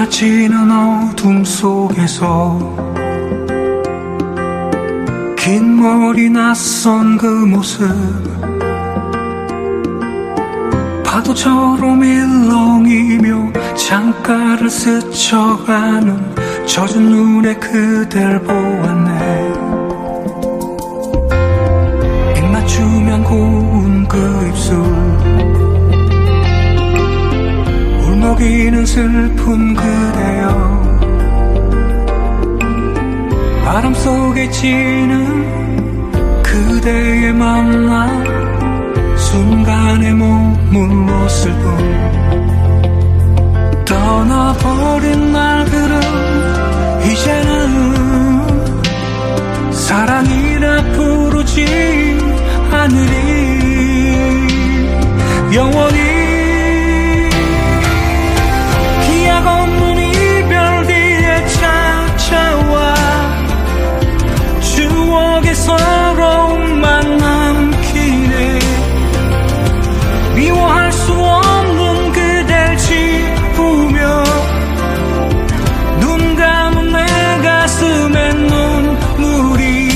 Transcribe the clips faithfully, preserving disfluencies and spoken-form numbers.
쏟아지는 어둠 속에서 긴 머리 낯선 그 모습, 파도처럼 일렁이며 창가를 스쳐가는 젖은 눈에 그댈 보았네. 입 맞추면 고운 그 입술, 울먹이는 슬픈 그대여. 바람 속에 지는 그대의 만나 순간에 머물렀을 뿐. 떠나버린 날들은 이제는 사랑이라 부르지 않으리. 영원히 기약 없는 이별 뒤에 찾아와 추억의 서러움만 남기네. 미워할 수 없는 그댈 짚으며 눈 감은 내 가슴에 눈물이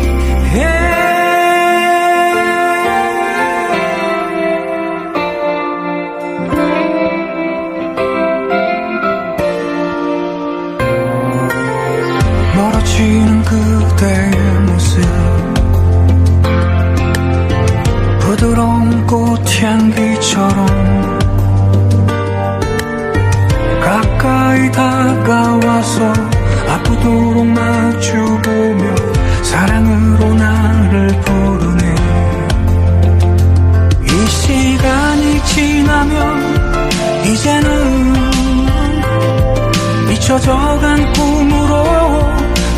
멀어지는 그대의 모습, 부드러운 꽃향기처럼 가까이 다가와서 아프도록 마주보며 사랑으로 나를 부르네. 이 시간이 지나면 이제는 잊혀져간 꿈으로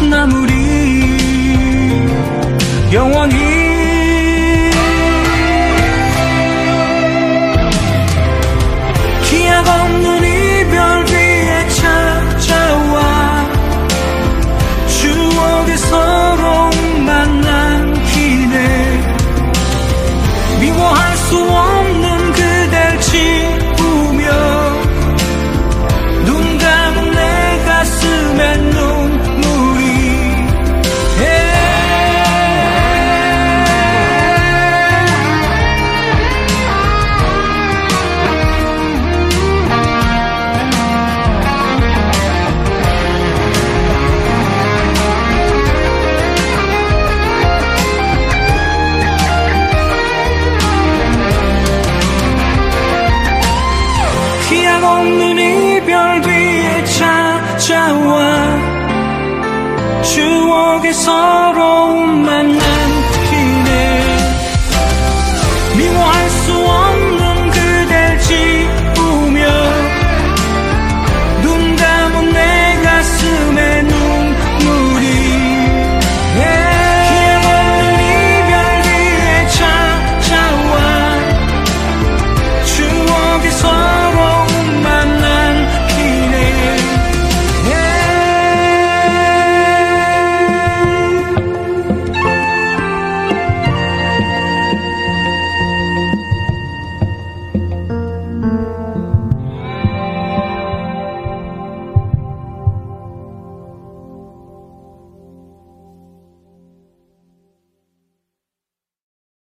남으리. 영원히 기약 없는 이별 뒤에 찾아와 추억의 서러움만 남기네. 미워할 수 없는 그댈 짚으며 눈 감은 내 가슴에 눈물이 기약 없는 이별 뒤에 찾아와 추억의 서러움